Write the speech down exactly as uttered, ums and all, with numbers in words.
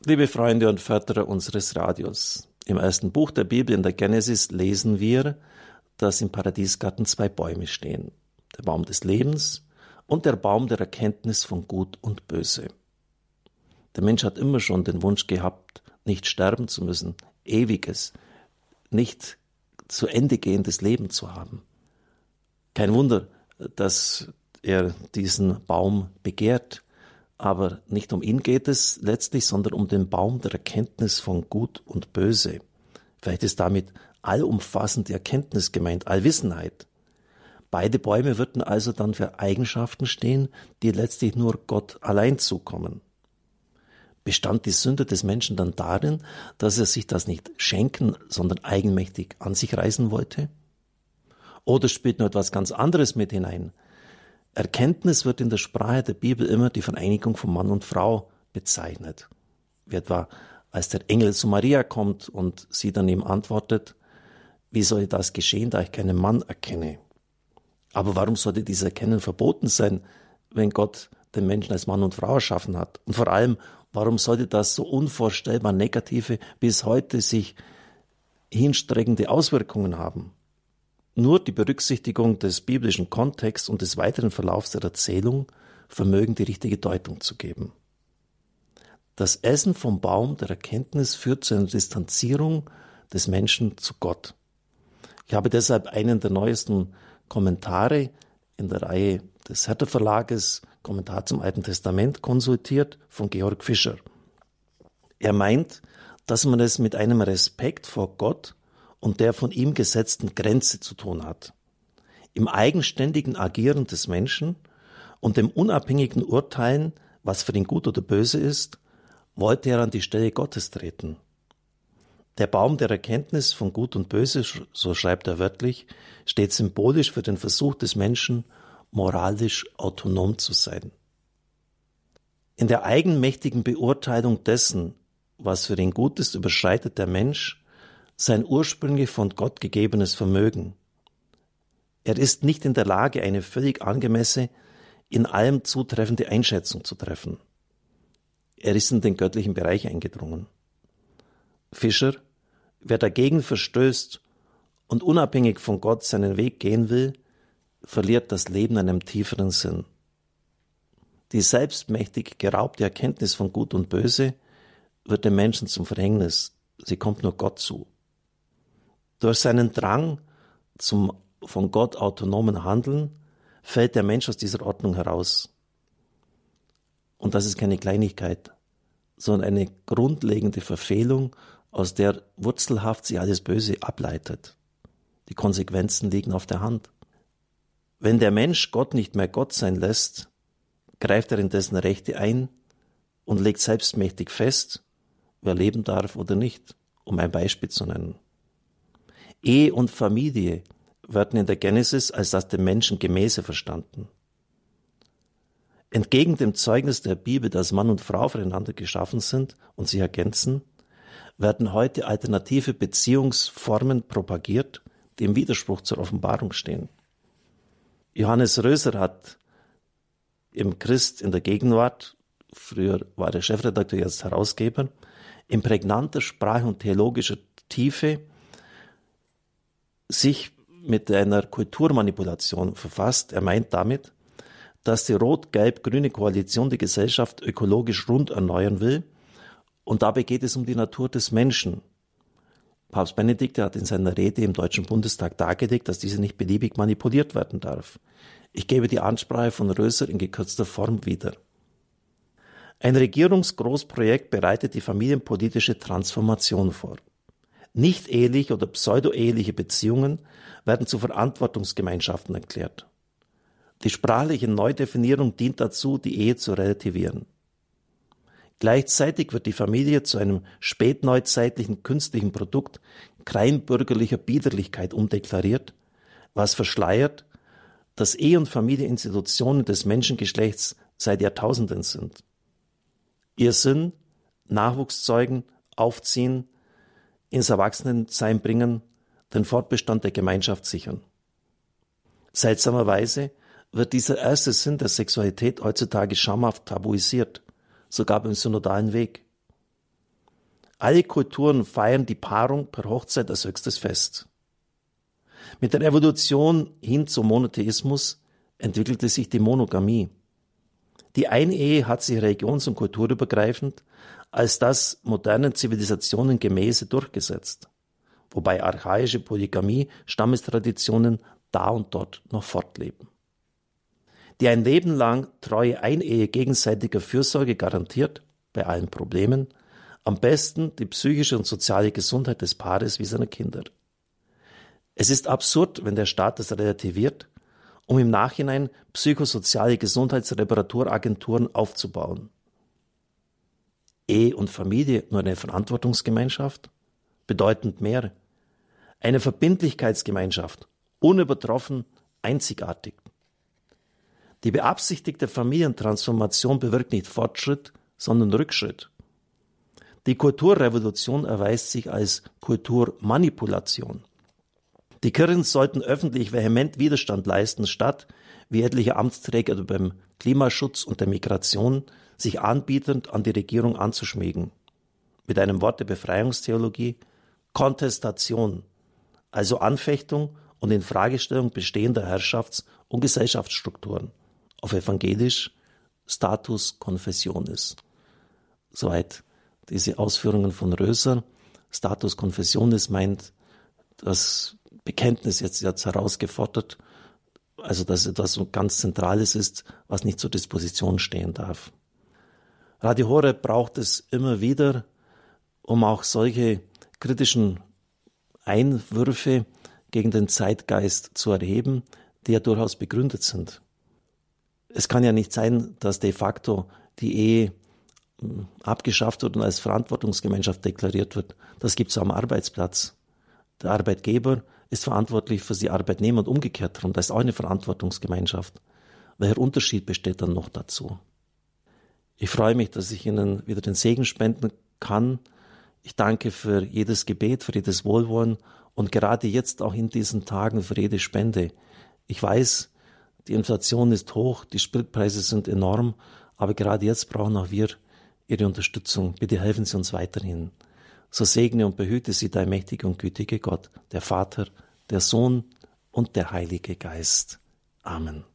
Liebe Freunde und Förderer unseres Radios, im ersten Buch der Bibel, in der Genesis, lesen wir, dass im Paradiesgarten zwei Bäume stehen. Der Baum des Lebens und der Baum der Erkenntnis von Gut und Böse. Der Mensch hat immer schon den Wunsch gehabt, nicht sterben zu müssen, ewiges, nicht zu Ende gehendes Leben zu haben. Kein Wunder, dass er diesen Baum begehrt. Aber nicht um ihn geht es letztlich, sondern um den Baum der Erkenntnis von Gut und Böse. Vielleicht ist damit allumfassende Erkenntnis gemeint, Allwissenheit. Beide Bäume würden also dann für Eigenschaften stehen, die letztlich nur Gott allein zukommen. Bestand die Sünde des Menschen dann darin, dass er sich das nicht schenken, sondern eigenmächtig an sich reißen wollte? Oder spielt noch etwas ganz anderes mit hinein? Erkenntnis wird in der Sprache der Bibel immer die Vereinigung von Mann und Frau bezeichnet. Wie etwa, als der Engel zu Maria kommt und sie dann ihm antwortet, wie soll das geschehen, da ich keinen Mann erkenne? Aber warum sollte dieses Erkennen verboten sein, wenn Gott den Menschen als Mann und Frau erschaffen hat? Und vor allem, warum sollte das so unvorstellbar negative, bis heute sich hinstreckende Auswirkungen haben? Nur die Berücksichtigung des biblischen Kontexts und des weiteren Verlaufs der Erzählung vermögen die richtige Deutung zu geben. Das Essen vom Baum der Erkenntnis führt zu einer Distanzierung des Menschen zu Gott. Ich habe deshalb einen der neuesten Kommentare in der Reihe des Herder Verlages, Kommentar zum Alten Testament, konsultiert von Georg Fischer. Er meint, dass man es mit einem Respekt vor Gott und der von ihm gesetzten Grenze zu tun hat. Im eigenständigen Agieren des Menschen und dem unabhängigen Urteilen, was für ihn gut oder böse ist, wollte er an die Stelle Gottes treten. Der Baum der Erkenntnis von Gut und Böse, so schreibt er wörtlich, steht symbolisch für den Versuch des Menschen, moralisch autonom zu sein. In der eigenmächtigen Beurteilung dessen, was für ihn gut ist, überschreitet der Mensch sein ursprünglich von Gott gegebenes Vermögen. Er ist nicht in der Lage, eine völlig angemessene, in allem zutreffende Einschätzung zu treffen. Er ist in den göttlichen Bereich eingedrungen. Fischer, wer dagegen verstößt und unabhängig von Gott seinen Weg gehen will, verliert das Leben einem tieferen Sinn. Die selbstmächtig geraubte Erkenntnis von Gut und Böse wird dem Menschen zum Verhängnis. Sie kommt nur Gott zu. Durch seinen Drang zum von Gott autonomen Handeln fällt der Mensch aus dieser Ordnung heraus. Und das ist keine Kleinigkeit, sondern eine grundlegende Verfehlung, aus der wurzelhaft sich alles Böse ableitet. Die Konsequenzen liegen auf der Hand. Wenn der Mensch Gott nicht mehr Gott sein lässt, greift er in dessen Rechte ein und legt selbstmächtig fest, wer leben darf oder nicht, um ein Beispiel zu nennen. Ehe und Familie werden in der Genesis als das dem Menschen Gemäße verstanden. Entgegen dem Zeugnis der Bibel, dass Mann und Frau füreinander geschaffen sind und sich ergänzen, werden heute alternative Beziehungsformen propagiert, die im Widerspruch zur Offenbarung stehen. Johannes Röser hat im Christ in der Gegenwart, früher war er Chefredakteur, jetzt Herausgeber, in prägnanter Sprache und theologischer Tiefe sich mit einer Kulturmanipulation verfasst. Er meint damit, dass die rot-gelb-grüne Koalition die Gesellschaft ökologisch rund erneuern will und dabei geht es um die Natur des Menschen. Papst Benedikt hat in seiner Rede im Deutschen Bundestag dargelegt, dass diese nicht beliebig manipuliert werden darf. Ich gebe die Ansprache von Röser in gekürzter Form wieder. Ein Regierungsgroßprojekt bereitet die familienpolitische Transformation vor. Nicht-eheliche oder pseudo-eheliche Beziehungen werden zu Verantwortungsgemeinschaften erklärt. Die sprachliche Neudefinierung dient dazu, die Ehe zu relativieren. Gleichzeitig wird die Familie zu einem spätneuzeitlichen künstlichen Produkt kleinbürgerlicher Biederlichkeit umdeklariert, was verschleiert, dass Ehe und Familie Institutionen des Menschengeschlechts seit Jahrtausenden sind. Ihr Sinn, Nachwuchs zeugen, aufziehen, ins Erwachsenensein bringen, den Fortbestand der Gemeinschaft sichern. Seltsamerweise wird dieser erste Sinn der Sexualität heutzutage schamhaft tabuisiert, sogar beim synodalen Weg. Alle Kulturen feiern die Paarung per Hochzeit als höchstes Fest. Mit der Evolution hin zum Monotheismus entwickelte sich die Monogamie. Die Einehe hat sich religions- und kulturübergreifend als das modernen Zivilisationen gemäße durchgesetzt, wobei archaische Polygamie, Stammestraditionen da und dort noch fortleben. Die ein Leben lang treue Einehe gegenseitiger Fürsorge garantiert, bei allen Problemen, am besten die psychische und soziale Gesundheit des Paares wie seiner Kinder. Es ist absurd, wenn der Staat das relativiert, um im Nachhinein psychosoziale Gesundheitsreparaturagenturen aufzubauen. Ehe und Familie nur eine Verantwortungsgemeinschaft? Bedeutend mehr. Eine Verbindlichkeitsgemeinschaft, unübertroffen, einzigartig. Die beabsichtigte Familientransformation bewirkt nicht Fortschritt, sondern Rückschritt. Die Kulturrevolution erweist sich als Kulturmanipulation. Die Kirchen sollten öffentlich vehement Widerstand leisten, statt, wie etliche Amtsträger beim Klimaschutz und der Migration, sich anbietend an die Regierung anzuschmiegen. Mit einem Wort der Befreiungstheologie: Kontestation, also Anfechtung und Infragestellung bestehender Herrschafts- und Gesellschaftsstrukturen. Auf Evangelisch Status Confessionis. Soweit diese Ausführungen von Röser. Status Confessionis meint das Bekenntnis jetzt, jetzt herausgefordert, also dass etwas so ganz Zentrales ist, was nicht zur Disposition stehen darf. Radio Horeb braucht es immer wieder, um auch solche kritischen Einwürfe gegen den Zeitgeist zu erheben, die ja durchaus begründet sind. Es kann ja nicht sein, dass de facto die Ehe abgeschafft wird und als Verantwortungsgemeinschaft deklariert wird. Das gibt es am Arbeitsplatz. Der Arbeitgeber ist verantwortlich für die Arbeitnehmer und umgekehrt darum. Das ist auch eine Verantwortungsgemeinschaft. Welcher Unterschied besteht dann noch dazu? Ich freue mich, dass ich Ihnen wieder den Segen spenden kann. Ich danke für jedes Gebet, für jedes Wohlwollen und gerade jetzt auch in diesen Tagen für jede Spende. Ich weiß, die Inflation ist hoch, die Spritpreise sind enorm, aber gerade jetzt brauchen auch wir Ihre Unterstützung. Bitte helfen Sie uns weiterhin. So segne und behüte Sie der mächtige und gütige Gott, der Vater, der Sohn und der Heilige Geist. Amen.